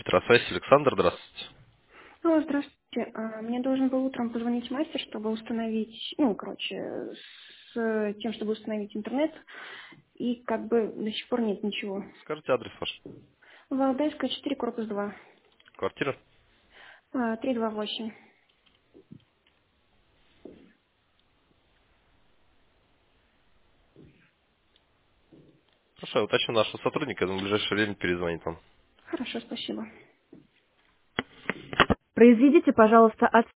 Электросвязь, Александр, здравствуйте. Алло, здравствуйте. Мне должен был утром позвонить мастер, чтобы установить, с тем, чтобы установить интернет, и как бы до сих пор нет ничего. Скажите адрес ваш. Валдайская, 4, корпус 2, Квартира. 328. Хорошо, я уточню нашего сотрудника, я думаю, в ближайшее время перезвонит вам. Хорошо, спасибо. Произведите, пожалуйста,